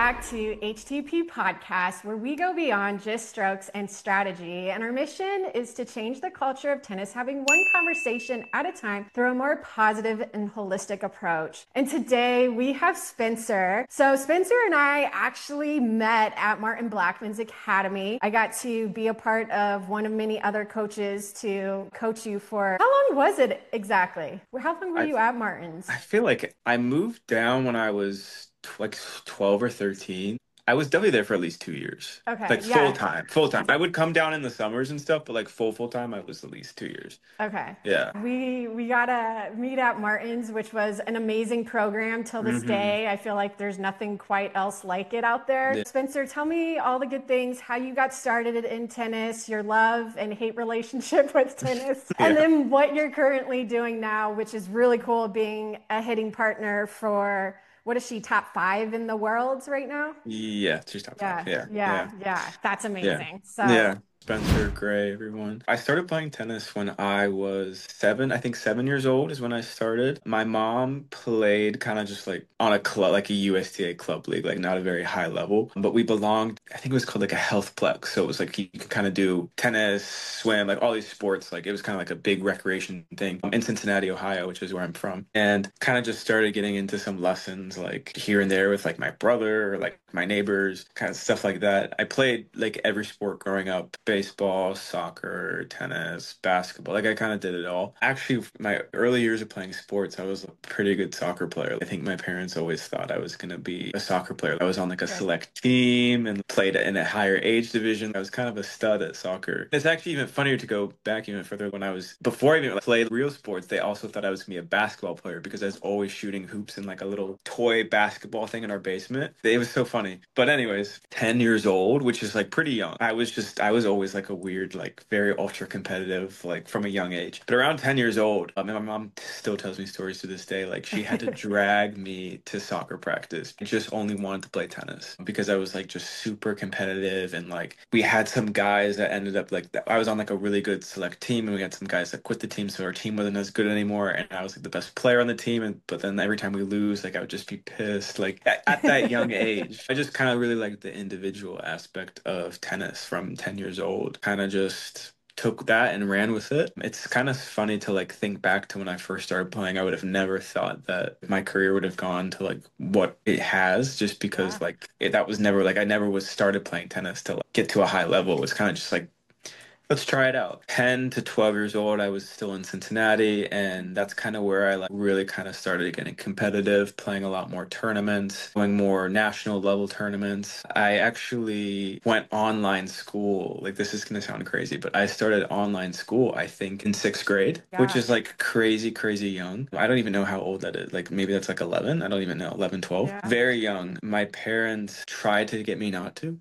back to HTP Podcast, where we go beyond just strokes and strategy. And our mission is to change the culture of tennis, having one conversation at a time through a more positive and holistic approach. And today we have Spencer. So Spencer and I actually met at Martin Blackman's Academy. I got to be a part of one of many other coaches to coach you for, how long was it exactly? How long were I you at Martin's? I feel like I moved down when I was like 12 or 13. I was definitely there for at least 2 years. Okay, Like full yeah. time, full time. I would come down in the summers and stuff, but like full time, I was at least 2 years. Okay. Yeah. We got to meet at Martin's, which was an amazing program till this hmm day. I feel like there's nothing quite else like it out there. Yeah. Spencer, tell me all the good things, how you got started in tennis, your love and hate relationship with tennis, and Yeah. then what you're currently doing now, which is really cool, being a hitting partner for, what is she, top five in the world right now? Yeah. She's top five. Yeah, Yeah. yeah, Yeah. yeah. That's Yeah. amazing. So, Yeah. Spencer, Gray, everyone. I started playing tennis when I was seven. I think 7 years old is when I started. My mom played kind of just like on a club, like a USTA club league, like not a very high level. But we belonged, I think it was called like a health plex. So it was like you could kind of do tennis, swim, like all these sports. Like it was kind of like a big recreation thing in Cincinnati, Ohio, which is where I'm from. And kind of just started getting into some lessons like here and there with like my brother or like my neighbors, kind of stuff like that. I played like every sport growing up: baseball, soccer, tennis, basketball. Like I kind of did it all. Actually, my early years of playing sports, I was a pretty good soccer player. I think my parents always thought I was going to be a soccer player. I was on like a okay. select team and played in a higher age division. I was kind of a stud at soccer. It's actually even funnier to go back even further when I was, before I even played real sports, they also thought I was going to be a basketball player because I was always shooting hoops in like a little toy basketball thing in our basement. It was so funny. But anyways, 10 years old, which is like pretty young. I was always like a weird, like very ultra competitive, like from a young age. But around 10 years old, and my mom still tells me stories to this day. Like she had to drag me to soccer practice. I just only wanted to play tennis because I was like just super competitive. And like we had some guys that ended up like, I was on like a really good select team, and we had some guys that quit the team. So our team wasn't as good anymore. And I was like the best player on the team. And but then every time we lose, like I would just be pissed. Like at that young age, I just kind of really liked the individual aspect of tennis from 10 years old. Kind of just took that and ran with it. It's kind of funny to like think back to when I first started playing. I would have never thought that my career would have gone to like what it has, just because Yeah. like that was never like I never was started playing tennis to like get to a high level. It was kind of just like, let's try it out. 10 to 12 years old, I was still in Cincinnati, and that's kind of where I like really kind of started getting competitive, playing a lot more tournaments, doing more national level tournaments. I actually went online school. Like this is going to sound crazy, but I started online school, I think, in sixth grade, which is Gosh. like crazy, crazy young. I don't even know how old that is. Like maybe that's like 11. I don't even know. 11, 12. Yeah. Very young. My parents tried to get me not to.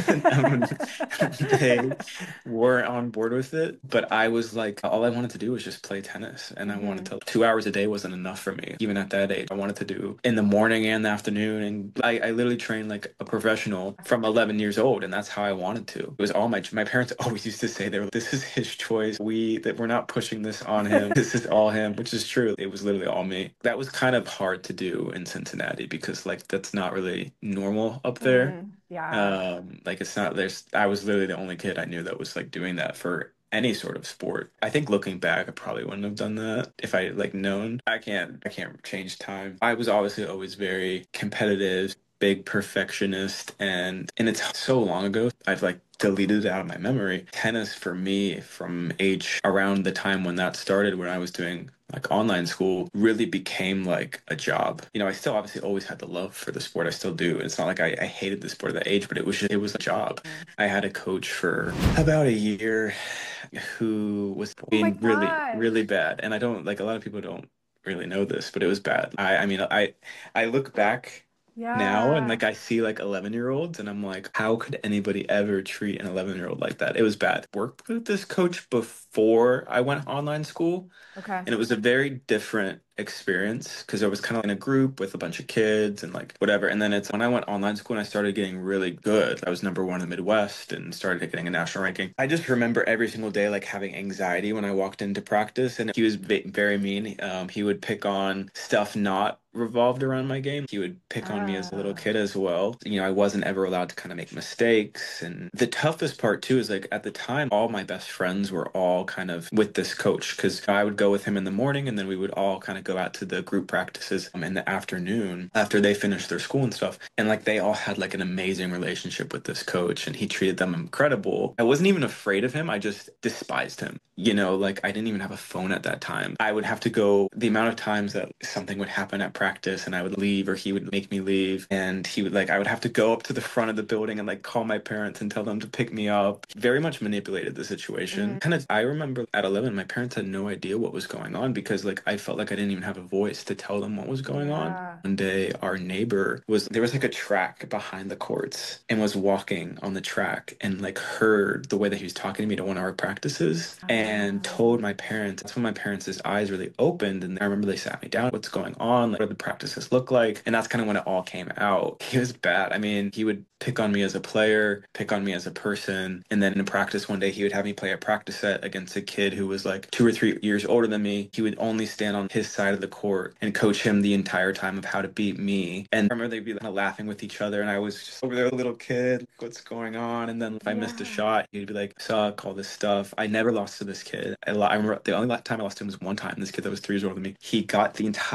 Um, they weren't on board with it. But I was like, all I wanted to do was just play tennis. And I wanted hmm to, 2 hours a day wasn't enough for me, even at that age. I wanted to do in the morning and the afternoon. And I literally trained like a professional from 11 years old. And that's how I wanted to. It was all my parents always used to say, they were, this is his choice. That we're not pushing this on him. This is all him, which is true. It was literally all me. That was kind of hard to do in Cincinnati because like that's not really normal up there. Yeah. Like it's not there's I was literally the only kid I knew that was like doing that for any sort of sport. I think looking back, I probably wouldn't have done that if I like known. I can't change time. I was obviously always very competitive, big perfectionist, and it's so long ago. I've like deleted it out of my memory. Tennis for me from age around the time when that started, when I was doing like online school, really became like a job. I still obviously always had the love for the sport. I still do. It's not like I hated the sport at that age, but it was a job. I had a coach for about a year who was Oh my being really, gosh. really bad. And I don't like a lot of people don't really know this, but it was bad. I look back now and Yeah. like I see like 11-year-olds and I'm like, how could anybody ever treat an 11-year-old like that? It was bad. Worked with this coach before I went online school, Okay. and it was a very different experience because I was kind of in a group with a bunch of kids and like whatever. And then it's when I went online school and I started getting really good. I was number one in the Midwest and started getting a national ranking. I just remember every single day like having anxiety when I walked into practice, and he was very mean. He would pick on stuff not revolved around my game. He would pick on me as a little Oh, kid as well. I wasn't ever allowed to kind of make mistakes. And the toughest part too is like at the time, all my best friends were all kind of with this coach because I would go with him in the morning and then we would all kind of go out to the group practices in the afternoon after they finished their school and stuff. And like they all had like an amazing relationship with this coach and he treated them incredible. I wasn't even afraid of him. I just despised him. Like I didn't even have a phone at that time. I would have to go the amount of times that something would happen at practice and I would leave or he would make me leave and he would like I would have to go up to the front of the building and like call my parents and tell them to pick me up. Very much manipulated the situation. Kind of I remember at 11 my parents had no idea what was going on because like I felt like I didn't even have a voice to tell them what was going on. yeah. One day our neighbor there was like a track behind the courts and was walking on the track and like heard the way that he was talking to me to one of our practices and told my parents. That's when my parents' eyes really opened and I remember they sat me down, what's going on, like what do the practices look like, and that's kind of when it all came out. He was bad. I mean, he would pick on me as a player, pick on me as a person, and then in practice one day he would have me play a practice set against a kid who was like 2 or 3 years older than me. He would only stand on his side of the court and coach him the entire time of how to beat me. And I remember they'd be kind of laughing with each other and I was just over there, a little kid, what's going on? And then if I missed a Yeah. shot, he'd be like, suck, all this stuff. I never lost to this kid. I remember the only time I lost to him was one time. This kid that was 3 years older than me, he got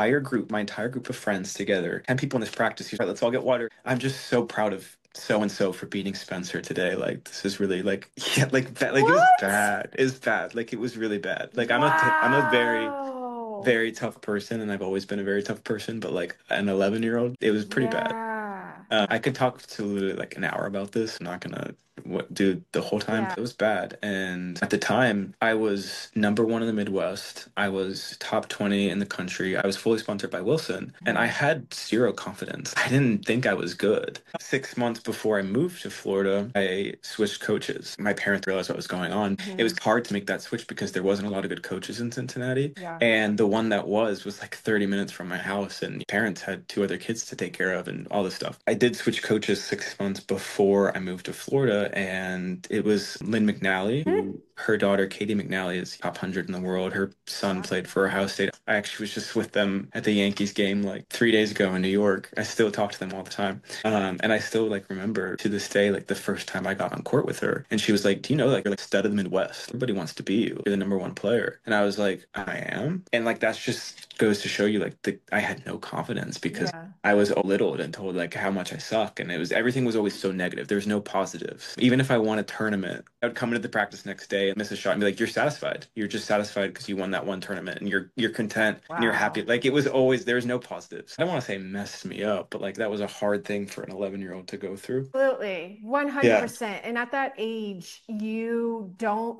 my entire group of friends together, 10 people in this practice. He's like, let's all get water. I'm just so proud of so and so for beating Spencer today. Like this is really like yeah, like bad. Like it was What? bad. It was bad. Like it was really bad. Like I'm a very Wow. very tough person, and I've always been a very tough person. But like an 11-year-old, it was pretty bad. Yeah. I could talk to literally like an hour about this. I'm not gonna do the whole time. Yeah. It was bad. And at the time, I was number one in the Midwest. I was top 20 in the country. I was fully sponsored by Wilson, and I had zero confidence. I didn't think I was good. 6 months before I moved to Florida, I switched coaches. My parents realized what was going on. It was hard to make that switch because there wasn't a lot of good coaches in Cincinnati. Yeah. And the one that was like 30 minutes from my house, and parents had 2 other kids to take care of and all this stuff. I did switch coaches 6 months before I moved to Florida, and it was Lynn McNally, who her daughter Katie McNally is top 100 in the world. Her son played for Ohio State. I actually was just with them at the Yankees game like 3 days ago in New York. I still talk to them all the time. And I still like remember to this day like the first time I got on court with her, and she was like, do you know like you're like stud of the Midwest, everybody wants to be you, you're the number one player. And I was like, I am. And like that's just goes to show you like I had no confidence because Yeah. I was belittled and told like how much I suck, and everything was always so negative. There was no positives. Even if I won a tournament, I would come into the practice next day and miss a shot and be like, you're satisfied. You're just satisfied because you won that one tournament and you're content and you're happy. Wow. Like it was always there was no positives. I don't want to say messed me up, but like that was a hard thing for an 11-year-old to go through. Absolutely. Yeah. 100%. And at that age, you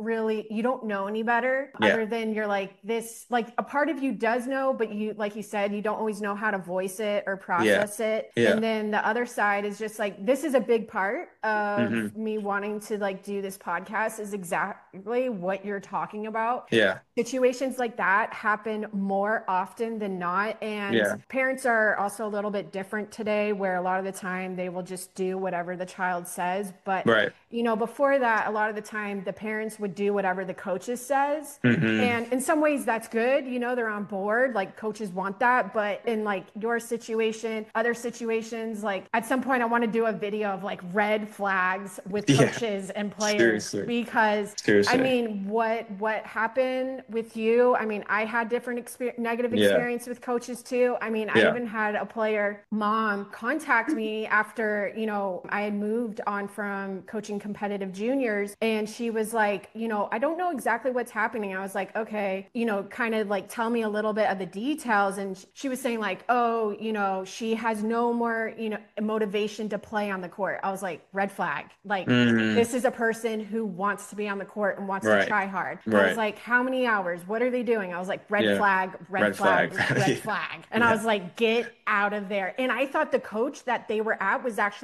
don't know any better Yeah. other than you're like this, like a part of you does know, but you, like you said, you don't always know how to voice it or Yeah. process it. Yeah. And then the other side is just like, this is a big part of Hmm. me wanting to like do this podcast is exactly what you're talking about. Yeah. Situations like that happen more often than not. And Yeah. parents are also a little bit different today, where a lot of the time they will just do whatever the child says. But, Right. before that, a lot of the time the parents would do whatever the coaches says. Hmm. And in some ways that's good. They're on board, like coaches want that. But in like your situation, other situations, like at some point I want to do a video of like red flags with Yeah. coaches and players. Seriously. Because Seriously. I mean, what happened with you? I mean, I had different negative Yeah. experience with coaches too. I mean, I Yeah. even had a player mom contact me after, I had moved on from coaching competitive juniors, and she was like, I don't know exactly what's happening. I was like, okay, kind of like tell me a little bit of the details. And she was saying like, oh, she has no more, motivation to play on the court. I was like, red flag. Like, Hmm. this is a person who wants to be on the court and wants to Right. try hard. I was Right. like, how many hours? What are they doing? I was like, red Yeah. flag, red Red flag, flag. red Yeah. flag. And I Yeah. was like, get out of there. And I thought the coach that they were at was actually like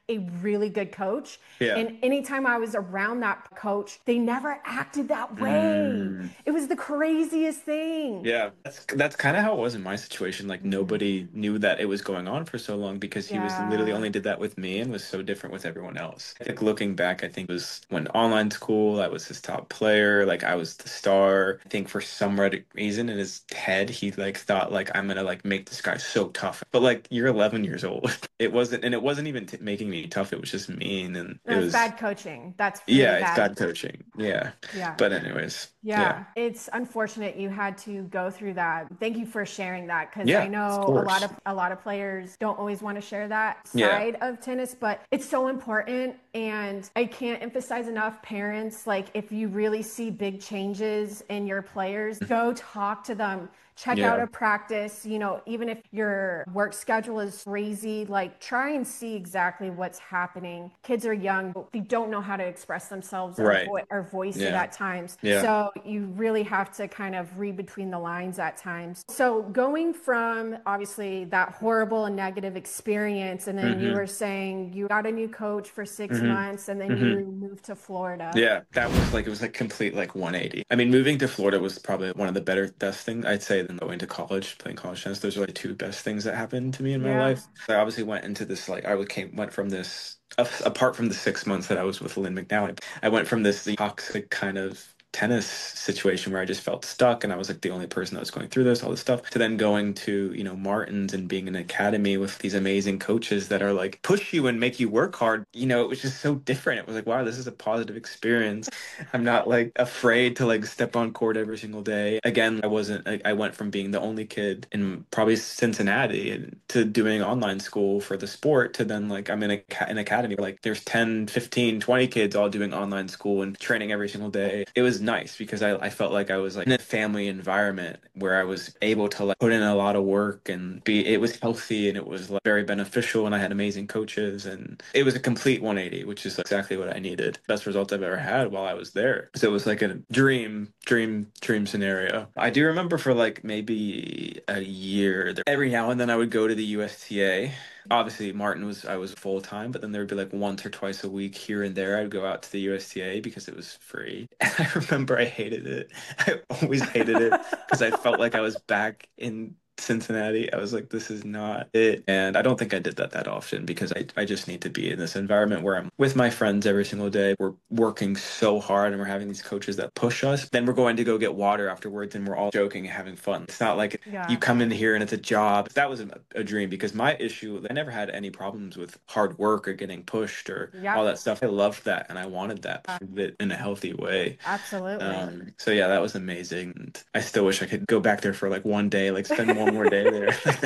a really good coach. Yeah. And anytime I was around that coach, they never acted that way. Mm. It was the craziest thing. Yeah, that's kind of how it was in my situation. Like Mm, nobody knew that it was going on for so long because he was literally yeah. only did that with me and was so different with everyone else. Like looking back, I think it was when online school, I was his top player. Like I was the star. I think for some reason in his head, he like thought like I'm gonna like make this guy so tough. But like you're 11 years old. It wasn't even making me tough. It was just mean, and it That's was bad coaching. That's really yeah, it's bad. bad coaching. Yeah, Yeah. but anyways, yeah, Yeah, it's unfortunate you had to go through that. Thank you for sharing that because I yeah, of know course. a lot of players don't always want to share that Yeah. side of tennis, but it's so important and I can't emphasize enough parents like if you really see big changes in your players, go talk to them. Check out Yeah. a practice, you know, even if your work schedule is crazy, like try and see exactly what's happening. Kids are young, but they don't know how to express themselves Right. or voice it Yeah. at times. Yeah. So you really have to kind of read between the lines at times. So going from obviously that horrible and negative experience, and then you hmm were saying you got a new coach for six hmm months and then hmm you moved to Florida. Yeah, that was like it was like complete like 180. I mean, moving to Florida was probably one of the best things I'd say than going to college, playing college tennis. Those are like two best things that happened to me in my Yeah. life. I obviously went into this like went from this apart from the 6 months that I was with Lynn McNally, I went from this toxic kind of tennis situation where I just felt stuck and I was like the only person that was going through this, all this stuff, to then going to, Martin's and being in an academy with these amazing coaches that are like push you and make you work hard. It was just so different. It was like, wow, this is a positive experience. I'm not like afraid to like step on court every single day. Again, I went from being the only kid in probably Cincinnati to doing online school for the sport to then like I'm in an academy where like there's 10, 15, 20 kids all doing online school and training every single day. It was nice because I felt like I was like in a family environment where I was able to like put in a lot of work and it was healthy and it was like very beneficial and I had amazing coaches and it was a complete 180, which is exactly what I needed. Best results I've ever had while I was there. So it was like a dream scenario. I do remember for like maybe a year, every now and then I would go to the USTA. Obviously I was full time, but then there would be like once or twice a week here and there I'd go out to the USTA because it was free. And I remember I hated it. I always hated it because I felt like I was back in Cincinnati. I was like, this is not it. And I don't think I did that often because I just need to be in this environment where I'm with my friends every single day. We're working so hard and we're having these coaches that push us. Then we're going to go get water afterwards and we're all joking and having fun. It's not like you Yeah. come in here and it's a job. That was a dream because my issue, I never had any problems with hard work or getting pushed or all Yep. that stuff. I loved that and I wanted that in a healthy way. Absolutely. So yeah, that was amazing. And I still wish I could go back there for like one day, like spend one more day there. Like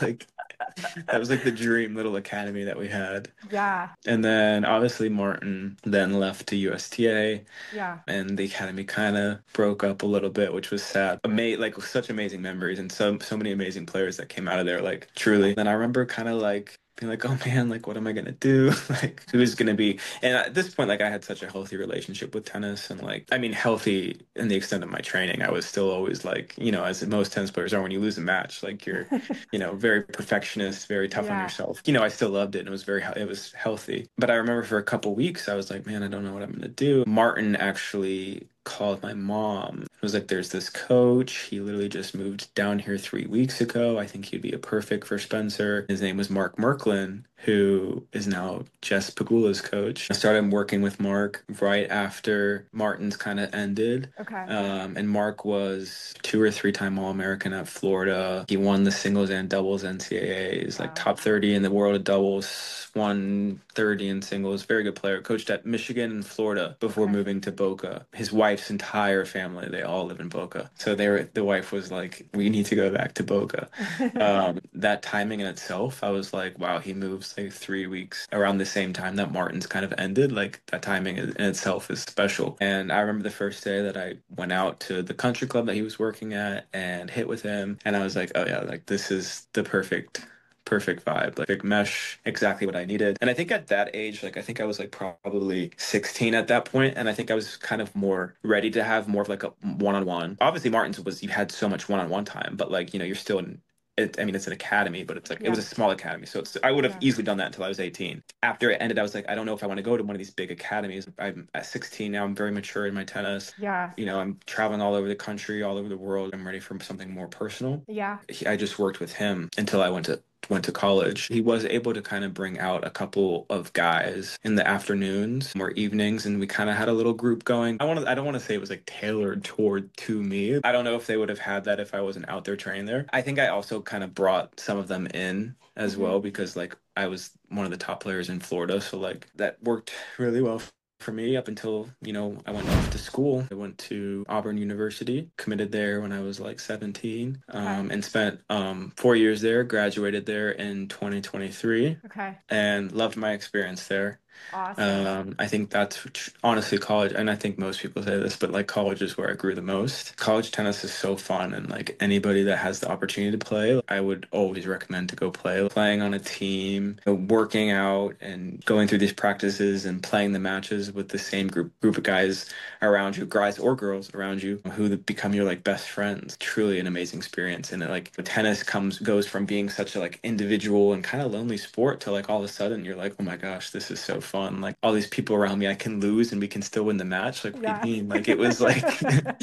that was like the dream little academy that we had. Yeah. And then obviously Martin then left to USTA Yeah. and the academy kind of broke up a little bit, which was sad. Like such amazing memories and so many amazing players that came out of there, like truly. And I remember kind of like being like, oh man, like what am I gonna do? Like who's gonna be? And at this point, like I had such a healthy relationship with tennis, and like I mean, healthy in the extent of my training. I was still always like, as most tennis players are, when you lose a match, like you're, very perfectionist, very tough on Yeah. yourself. I still loved it, and it was healthy. But I remember for a couple weeks, I was like, man, I don't know what I'm gonna do. Martin actually called my mom. It was like, there's this coach. He literally just moved down here 3 weeks ago. I think he'd be a perfect for Spencer. His name was Mark Merklin, who is now Jess Pagula's coach. I started working with Mark right after Martin's kind of ended. Okay. And Mark was 2 or 3 time All-American at Florida. He won the singles and doubles NCAAs, like Wow. top 30 in the world of doubles, won 30 in singles. Very good player. Coached at Michigan and Florida before Okay. moving to Boca. His wife's entire family, they all live in Boca. So the wife was like, we need to go back to Boca. That timing in itself, I was like, wow, he moves like 3 weeks around the same time that Martin's kind of ended. Like that timing in itself is special. And I remember the first day that I went out to the country club that he was working at and hit with him. And I was like, oh yeah, like this is the perfect vibe, like big mesh, exactly what I needed. And I think at that age, like I think I was like probably 16 at that point, and I think I was kind of more ready to have more of like a one-on-one. Obviously, Martin's was you had so much one-on-one time, but like you're still I mean, it's an academy, but it's like it was Yeah. a small academy. So I would have Yeah. easily done that until I was 18. After it ended, I was like, I don't know if I want to go to one of these big academies. I'm at 16 now. I'm very mature in my tennis. Yeah. I'm traveling all over the country, all over the world. I'm ready for something more personal. Yeah. I just worked with him until I went to college. He was able to kind of bring out a couple of guys in the afternoons or evenings, and we kind of had a little group going. I don't want to say it was like tailored toward to me. I don't know if they would have had that if I wasn't out there training there. I think I also kind of brought some of them in as Hmm. well because like I was one of the top players in Florida, so like that worked really well for me up until, I went off to school. I went to Auburn University, committed there when I was like 17, Okay. and spent 4 years there, graduated there in 2023, Okay. and loved my experience there. Awesome. I think that's honestly college, and I think most people say this, but like college is where I grew the most. College tennis is so fun, and like anybody that has the opportunity to play, I would always recommend to go play. Playing on a team, working out, and going through these practices and playing the matches with the same group of guys around you, guys or girls around you, who become your like best friends. Truly an amazing experience, and like tennis goes from being such a like individual and kind of lonely sport to like all of a sudden you're like, oh my gosh, this is so fun. Like all these people around me, I can lose and we can still win the match. Like, what do you Yeah. mean? Like it was like,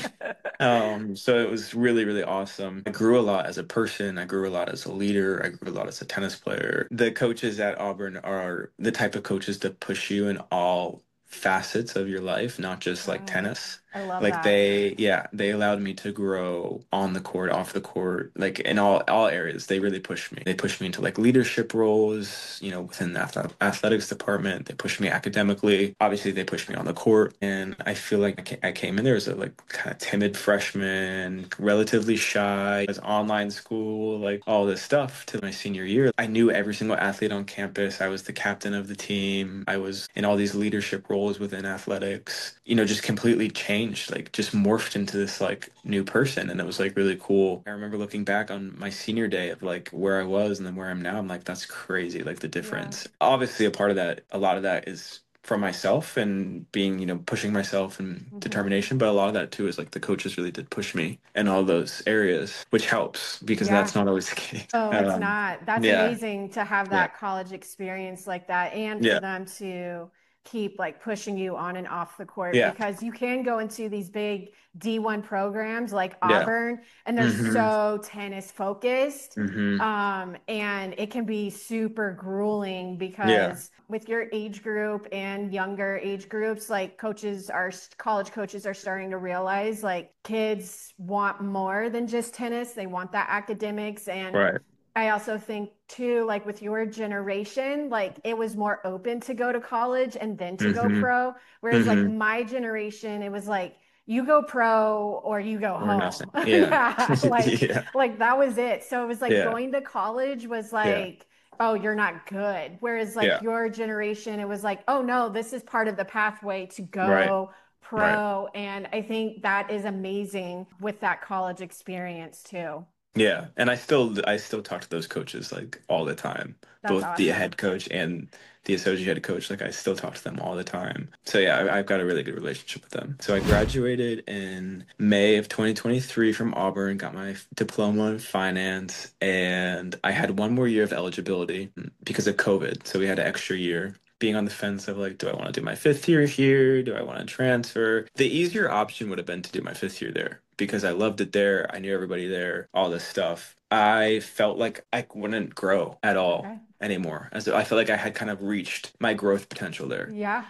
so it was really, really awesome. I grew a lot as a person. I grew a lot as a leader. I grew a lot as a tennis player. The coaches at Auburn are the type of coaches that push you in all facets of your life, not just like Right. tennis. I love Like that. they allowed me to grow on the court, off the court, like in all areas. They really pushed me. They pushed me into like leadership roles, within the athletics department. They pushed me academically. Obviously, they pushed me on the court, and I feel like I came in there as a like kind of timid freshman, relatively shy. It was online school, like all this stuff. To my senior year, I knew every single athlete on campus. I was the captain of the team. I was in all these leadership roles within athletics. Just completely changed, like just morphed into this like new person, and it was like really cool. I remember looking back on my senior day of like where I was and then where I'm now. I'm like, that's crazy, like the Yeah. difference. Obviously, a lot of that is for myself and being, pushing myself and Hmm. determination, but a lot of that too is like the coaches really did push me in all those areas, which helps because Yeah. that's not always the case. Oh, it's not. That's Yeah, amazing to have yeah, that college experience like that and for yeah, them to keep like pushing you on and off the court yeah, because you can go into these big D1 programs like yeah. Auburn and they're Hmm. so tennis focused. Hmm. And it can be super grueling Yeah, because with your age group and younger age groups, like college coaches are starting to realize like kids want more than just tennis. They want that academics. And right. I also think too, like with your generation, like it was more open to go to college and then to go Hmm. pro. Whereas like Hmm. my generation, it was like you go pro or you go Or nothing. home. Yeah. Yeah, Yeah. like that was it. So it was like Yeah. going to college was Yeah. like, oh, you're not good. Whereas like Yeah. your generation, it was like, oh no, this is part of the pathway to Right. go Right. pro. And I think that is amazing with that college experience too. Yeah. And I still talk to those coaches like all the time, That's both the awesome. head coach and the associate head coach. Like I still talk to them all the time. So yeah, I've got a really good relationship with them. So I graduated in May of 2023 from Auburn, got my diploma in finance, and I had one more year of eligibility because of COVID. So we had an extra year. Being on the fence of like, do I want to do my fifth year here? Do I want to transfer? The easier option would have been to do my fifth year there because I loved it there. I knew everybody there, all this stuff. I felt like I wouldn't grow at all Okay. anymore. As I felt like I had kind of reached my growth potential there, Yeah.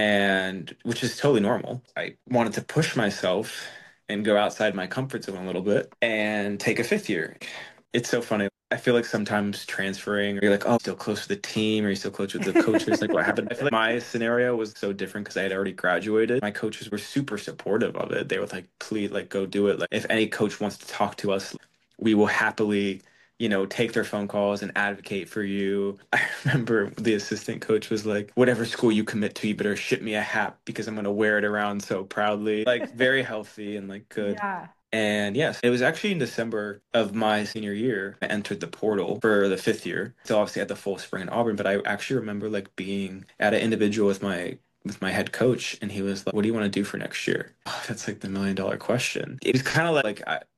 and which is totally normal. I wanted to push myself and go outside my comfort zone a little bit and take a fifth year. It's so funny. I feel like sometimes transferring, you're like, oh, still close to the team, or you still close with the coaches. Like, what happened? I feel like my scenario was so different because I had already graduated. My coaches were super supportive of it. They were like, please, like, go do it. Like, if any coach wants to talk to us, we will happily, take their phone calls and advocate for you. I remember the assistant coach was like, whatever school you commit to, you better ship me a hat because I'm going to wear it around so proudly. Like, very healthy and like good. Yeah. And yes, it was actually in December of my senior year, I entered the portal for the fifth year. So obviously at the full spring in Auburn, but I actually remember like being at an individual with my head coach, and he was like, "What do you want to do for next year?" Oh, that's like the $1 million question. It was kind of like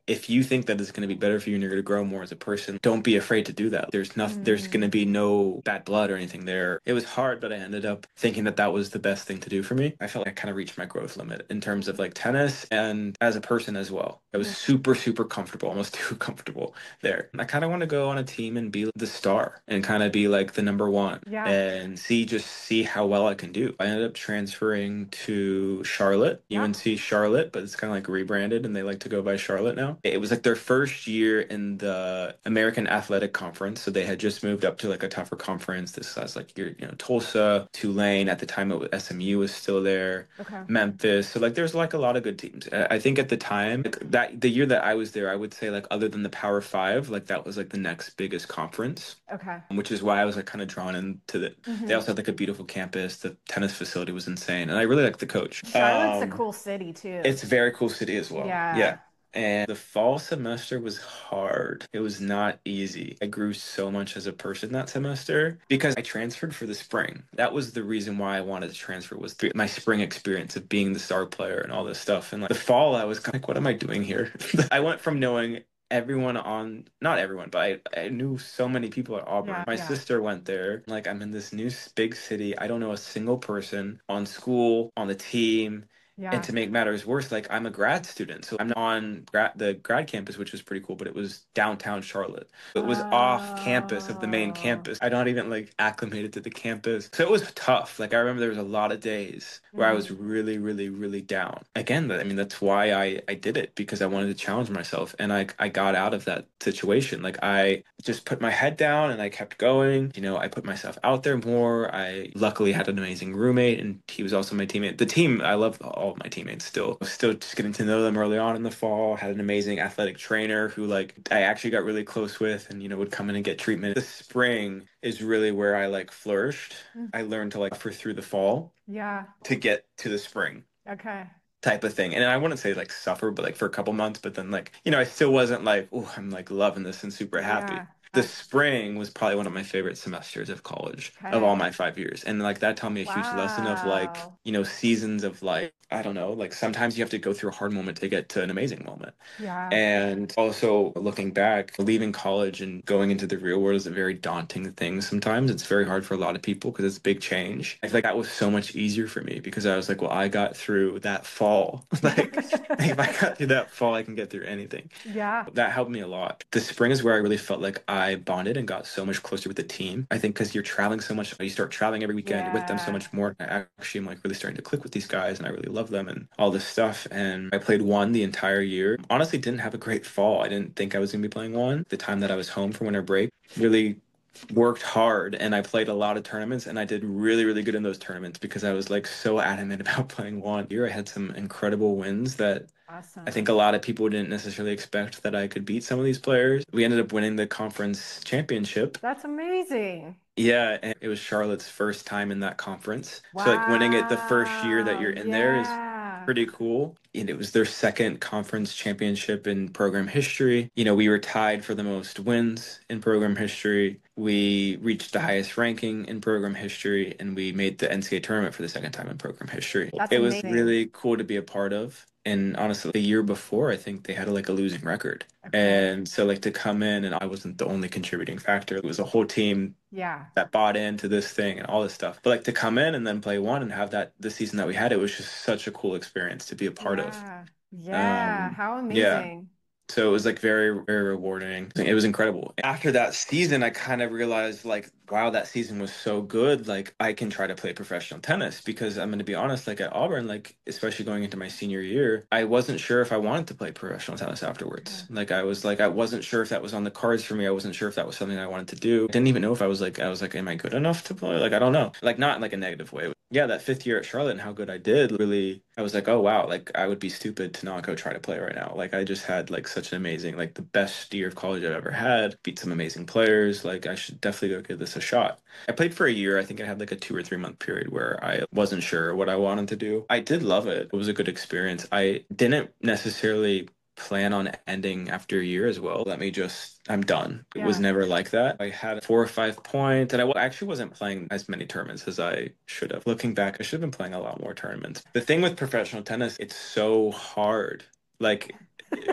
if you think that it's going to be better for you and you're going to grow more as a person, don't be afraid to do that. There's going to Mm. be no bad blood or anything there. It was hard, but I ended up thinking that that was the best thing to do for me. I felt like I kind of reached my growth limit in terms of like tennis and as a person as well. I was Mhm. super, super comfortable, almost too comfortable there. I kind of want to go on a team and be the star and kind of be like the number one Yeah. and see how well I can do. I ended up transferring to Charlotte, Yeah. UNC Charlotte, but it's kind of like rebranded and they like to go by Charlotte now. It was like their first year in the American Athletic Conference, so they had just moved up to like a tougher conference. This has like Tulsa, Tulane. At the time, SMU was still there. Okay. Memphis. So like there's like a lot of good teams. I think at the time, like, that the year that I was there, I would say like other than the Power Five, like that was like the next biggest conference, Okay. which is why I was like kind of drawn into the. They Hmm. also had like a beautiful campus. The tennis facility was insane, and I really liked the coach. Charlotte's a cool city too. It's a very cool city as well. Yeah. Yeah. And the fall semester was hard. It was not easy. I grew so much as a person that semester because I transferred for the spring. That was the reason why I wanted to transfer was my spring experience of being the star player and all this stuff. And like the fall, I was kind of like, what am I doing here? I went from knowing everyone on not everyone but I knew so many people at Auburn. Yeah. My Yeah. sister went there. Like I'm in this new big city. I don't know a single person on school, on the team. And Yeah. to make matters worse, like I'm a grad student, so I'm on the grad campus, which was pretty cool, but it was downtown Charlotte. It was off campus of the main Oh. campus. I not even like acclimated to the campus. So it was tough. Like I remember there was a lot of days where I was Hmm. really, really, really down. Again, I mean that's why I did it because I wanted to challenge myself and I got out of that situation. Like I just put my head down and I kept going. I put myself out there more. I luckily had an amazing roommate and he was also my teammate. The team, I love all of my teammates still. I was still just getting to know them early on in the fall. Had an amazing athletic trainer who like I actually got really close with and would come in and get treatment. The spring is really where I like flourished. I learned to like suffer through the fall Yeah. to get to the spring Okay. type of thing. And I wouldn't say like suffer, but like for a couple months, but then like, I still wasn't like, oh, I'm like loving this and super happy. Yeah. The spring was probably one of my favorite semesters of college of all Okay. my 5 years. And like that taught me a huge lesson of like, Wow. seasons of like, I don't know, like sometimes you have to go through a hard moment to get to an amazing moment. Yeah. And also looking back, leaving college and going into the real world is a very daunting thing sometimes. It's very hard for a lot of people because it's a big change. I feel like that was so much easier for me because I was like, well, I got through that fall. Like, if I got through that fall, I can get through anything. Yeah. That helped me a lot. The spring is where I really felt like I bonded and got so much closer with the team. I think because you're traveling so much, you start traveling every weekend, you're with them so Yeah. much more. I actually am like really starting to click with these guys and I really love them and all this stuff. And I played one the entire year. Honestly, didn't have a great fall. I didn't think I was going to be playing one. The time that I was home for winter break, really worked hard and I played a lot of tournaments and I did really, really good in those tournaments because I was like so adamant about playing one. Year I had some incredible wins that I think Awesome. a lot of people didn't necessarily expect that I could beat some of these players. We ended up winning the conference championship. That's amazing. Yeah, and it was Charlotte's first time in that conference. So like winning it the first year that Wow. you're in there is Yeah. pretty cool. And it was their second conference championship in program history. We were tied for the most wins in program history. We reached the highest ranking in program history, and we made the NCAA tournament for the second time in program history. That's It was amazing. really cool to be a part of. And honestly, the year before, I think they had like a losing record. Okay. And so like to come in and I wasn't the only contributing factor. It was a whole team Yeah. that bought into this thing and all this stuff. But like to come in and then play one and have that the season that we had, it was just such a cool experience to be a part of. Yeah. Yeah. Um, How yeah. amazing. So it was like very, very rewarding. It was incredible. After that season, I kind of realized like, wow, that season was so good. Like I can try to play professional tennis because I'm going to be honest, like at Auburn, like especially going into my senior year, I wasn't sure if I wanted to play professional tennis afterwards. Okay. Like I wasn't sure if that was on the cards for me. I wasn't sure if that was something I wanted to do. I didn't even know if I was like, am I good enough to play? Like I don't know. Like not in like a negative way. Yeah, that fifth year at Charlotte and how good I did, really, I was like, oh wow, like I would be stupid to not go try to play right now. Like I just had like such an amazing, like the best year of college I've ever had, beat some amazing players. Like I should definitely go give this a shot. I played for a year. I think I had like a 2 or 3 month period where I wasn't sure what I wanted to do. I did love it. It was a good experience. I didn't necessarily plan on ending after a year as well. I'm done. It was Yeah. never like that. I had 4 or 5 points, and I actually wasn't playing as many tournaments as I should have. Looking back, I should have been playing a lot more tournaments. The thing with professional tennis, it's so hard. Like,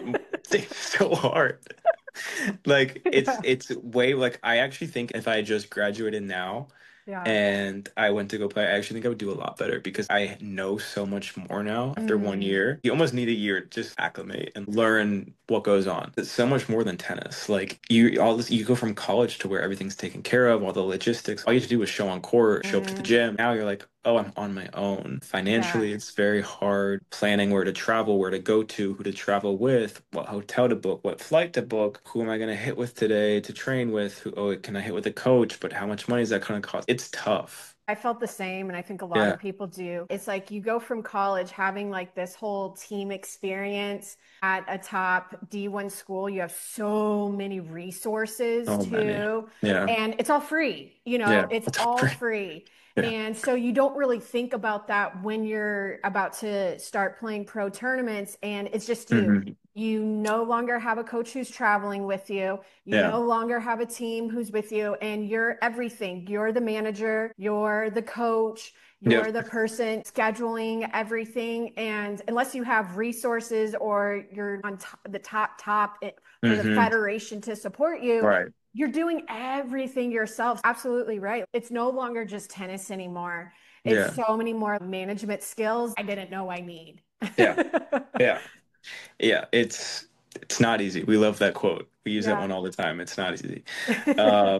It's so hard. Like Yeah. it's way like I actually think if I just graduated now Yeah. and I went to go play, I actually think I would do a lot better because I know so much more now after one Mm, year. You almost need a year to just acclimate and learn what goes on. It's so much more than tennis. Like you go from college to where everything's taken care of, all the logistics. All you have to do is show on court, show up to the mm, gym. Now you're like, oh, I'm on my own. yeah. Financially, it's very hard planning where to travel, where to go to, who to travel with, what hotel to book, what flight to book, who am I going to hit with today to train with, who, oh, can I hit with a coach, but how much money is that going to cost? It's tough. I felt the same, and I think a lot Yeah. of people do. It's like you go from college having like this whole team experience at a top D1 school. You have so many resources Oh, many. too, Yeah. and it's all free. Yeah. It's It's all free. free. Yeah. And so you don't really think about that when you're about to start playing pro tournaments, and it's just you. Hmm. You no longer have a coach who's traveling with you. You Yeah. no longer have a team who's with you, and you're everything. You're the manager, you're the coach, Yep. you're the person scheduling everything. And unless you have resources or you're on the for the Hmm. federation to support you, Right. you're doing everything yourself. Absolutely right. It's no longer just tennis anymore. It's Yeah. so many more management skills I didn't know I need. Yeah. Yeah. Yeah. It's not easy. We love that quote. We use that Yeah. one all the time. It's not easy. Um,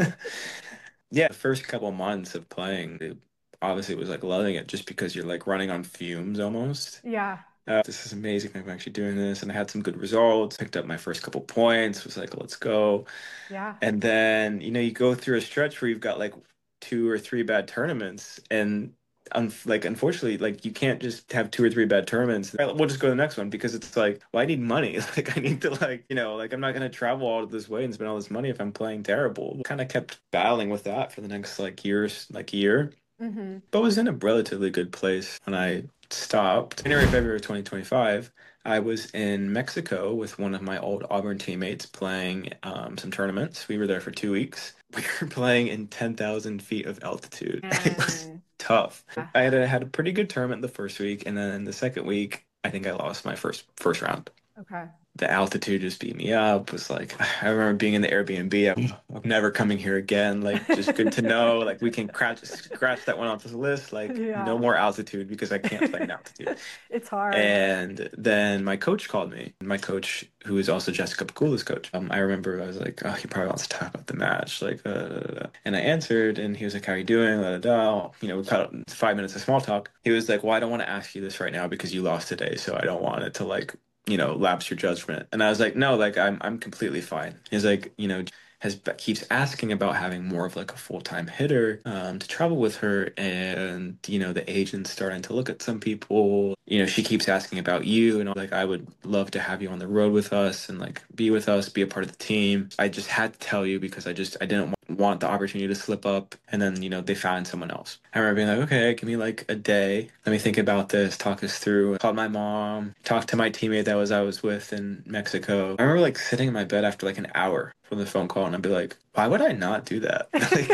yeah, the first couple months of playing, obviously it was like loving it just because you're like running on fumes almost. Yeah. This is amazing. I'm actually doing this. And I had some good results, picked up my first couple points, was like, let's go. Yeah. And then, you go through a stretch where you've got like two or three bad tournaments. And like, unfortunately, like you can't just have two or three bad tournaments. All right, we'll just go to the next one because it's like, well, I need money. Like, I need to, like, like I'm not going to travel all this way and spend all this money if I'm playing terrible. Kind of kept battling with that for the next like years, like year, Hmm. but was in a relatively good place when I stopped. January, February 2025, I was in Mexico with one of my old Auburn teammates playing some tournaments. We were there for 2 weeks. We were playing in 10,000 feet of altitude. It was And tough. yeah. I had a pretty good tournament the first week, and then the second week, I think I lost my first round. Okay. The altitude just beat me up. It was like I remember being in the Airbnb. I'm never coming here again. Like just good to know. Like we can scratch that one off the list. Like no Yeah. more altitude because I can't play in altitude. It's hard. And then my coach called me. My coach, who is also Jessica Pegula's coach. I remember I was like, oh, he probably wants to talk about the match. Like, and I answered, and he was like, how are you doing? Da, da, da. We caught 5 minutes of small talk. He was like, well, I don't want to ask you this right now because you lost today, so I don't want it to like, lapse your judgment. And I was like, no, like I'm completely fine. He's like, keeps asking about having more of like a full-time hitter to travel with her, and the agent's starting to look at some people. She keeps asking about you, and I'm like, I would love to have you on the road with us and like be with us, be a part of the team. I just had to tell you because I didn't want the opportunity to slip up. And then they found someone else. I remember being like, okay, give me like a day, let me think about this, talk this through. Called my mom, talked to my teammate that I was with in Mexico. I remember like sitting in my bed after like an hour from the phone call, and I'd be like, why would I not do that?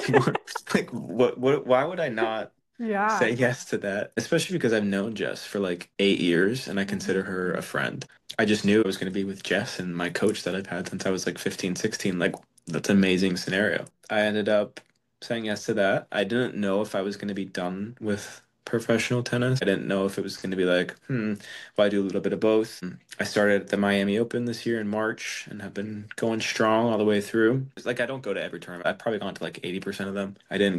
Like why would I not Yeah. say yes to that? Especially because I've known Jess for like 8 years and I consider Hmm. her a friend. I just knew it was going to be with Jess and my coach that I've had since I was like 15, 16. Like, that's an amazing scenario. I ended up saying yes to that. I didn't know if I was going to be done with professional tennis. I didn't know if it was going to be like, well, I do a little bit of both. I started at the Miami Open this year in March and have been going strong all the way through. It's like I don't go to every tournament. I've probably gone to like 80% of them.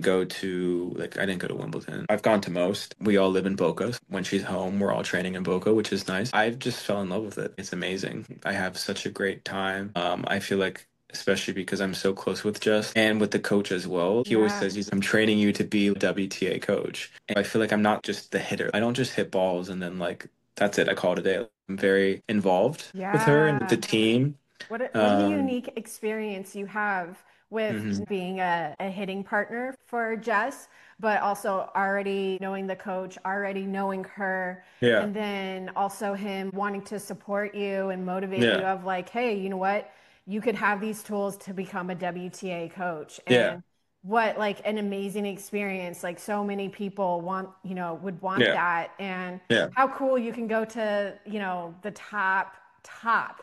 I didn't go to Wimbledon. I've gone to most. We all live in Boca. When she's home, we're all training in Boca, which is nice. I've just fell in love with it. It's amazing. I have such a great time. I feel like especially because I'm so close with Jess and with the coach as well. He always Yeah. says I'm training you to be a WTA coach. And I feel like I'm not just the hitter. I don't just hit balls and then like that's it. I call it a day. I'm very involved with her and with the Yeah. team. What a Um, unique experience you have with mhm. being a hitting partner for Jess, but also already knowing the coach, already knowing her, Yeah, and then also him wanting to support you and motivate you yeah, of like, hey, you know what? You could have these tools to become a WTA coach. yeah, And what like an amazing experience. Like so many people want, would want yeah, that. And yeah, how cool you can go to, the top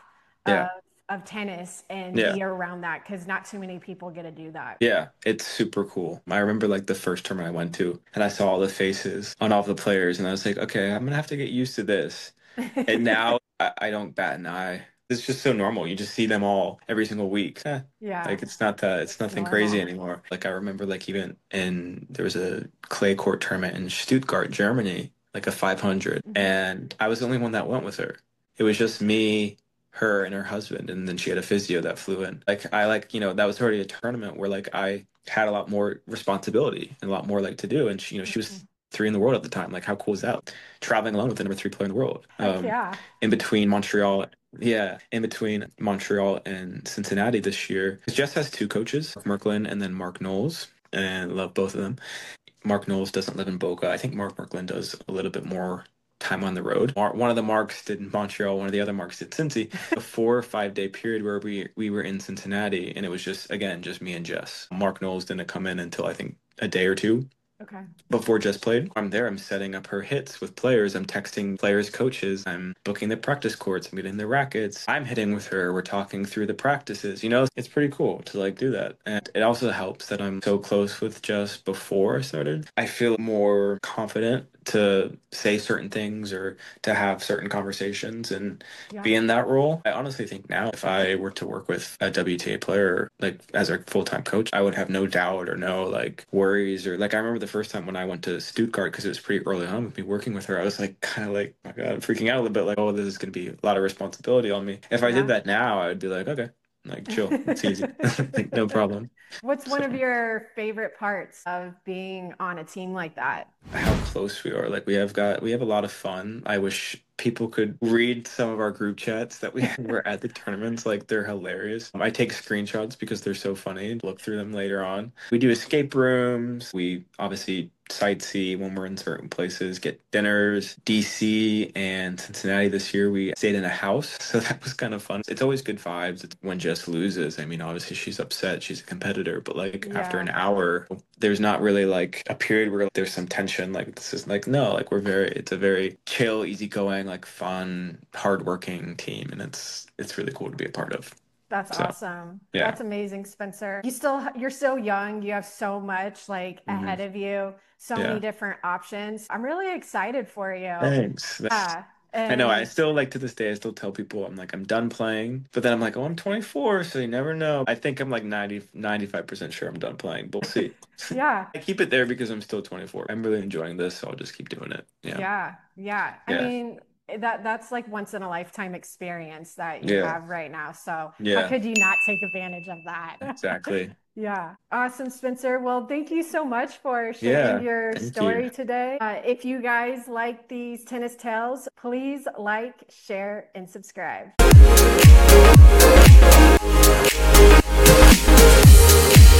of Yeah. tennis and Yeah. be around that because not too many people get to do that. Yeah, it's super cool. I remember like the first tournament I went to, and I saw all the faces on all the players, and I was like, okay, I'm gonna have to get used to this. And now I don't bat an eye. It's just so normal. You just see them all every single week. Yeah, Like it's it's nothing crazy normal. anymore. Like I remember like even there was a clay court tournament in Stuttgart, Germany, like a 500, Mhm. and I was the only one that went with her. It was just me, her, and her husband, and then she had a physio that flew in. Like I like, that was already a tournament where like I had a lot more responsibility and a lot more like to do, and she was Mhm. three in the world at the time. Like how cool is that? Traveling alone with the number three player in the world. Heck yeah. In between Montreal, yeah, in between Montreal and Cincinnati this year, Jess has two coaches, Mark Merklin and then Mark Knowles, and love both of them. Mark Knowles doesn't live in Boca. I think Mark Merklin does a little bit more time on the road. One of the Marks did in Montreal, one of the other Marks did Cincy. A 4 or 5 day period where we were in Cincinnati, and it was just me and Jess. Mark Knowles didn't come in until I think a day or two Okay. before Jess played. I'm there, I'm setting up her hits with players, I'm texting players, coaches, I'm booking the practice courts, I'm getting the rackets, I'm hitting with her, we're talking through the practices. It's pretty cool to like do that. And it also helps that I'm so close with Jess before I started. I feel more confident to say certain things or to have certain conversations and Yeah. be in that role. I honestly think now if I were to work with a WTA player like as a full-time coach, I would have no doubt or no like worries or like I remember the first time when I went to Stuttgart because it was pretty early on with me working with her, I was like kind of like, oh my God, I'm freaking out a little bit like, oh, this is going to be a lot of responsibility on me. If I did Yeah. that now, I would be like, okay, like chill, it's easy. Like no problem. What's one So of your favorite parts of being on a team like that? how close we are. Like we have a lot of fun. I wish people could read some of our group chats that we were at the tournaments. Like they're hilarious. I take screenshots because they're so funny. Look through them later on. We do escape rooms. We obviously sightsee when we're in certain places, get dinners. DC and Cincinnati this year, we stayed in a house. So that was kind of fun. It's always good vibes. It's when Jess loses. I mean, obviously she's upset. She's a competitor, but like after Yeah, an hour, there's not really like a period where there's some tension. Like this is like, no, like it's a very chill, easygoing, like fun, hardworking team. And it's really cool to be a part of. that's So awesome. yeah. That's amazing, Spencer. You're so young. You have so much like Hmm. ahead of you, so many Yeah. different options. I'm really excited for you. Thanks. Yeah. I know. I And still like to this day. I still tell people I'm like I'm done playing, but then I'm like, oh, I'm 24, so you never know. I think I'm like 95% sure I'm done playing, but we'll see. yeah, I keep it there because I'm still 24. I'm really enjoying this, so I'll just keep doing it. Yeah, yeah. I yeah, mean, that's like once in a lifetime experience that you yeah, have right now. So how yeah. could you not take advantage of that? Exactly. Yeah. Awesome, Spencer. Well, thank you so much for sharing Yeah. your Thank you. story today. If you guys like these tennis tales, please like, share, and subscribe.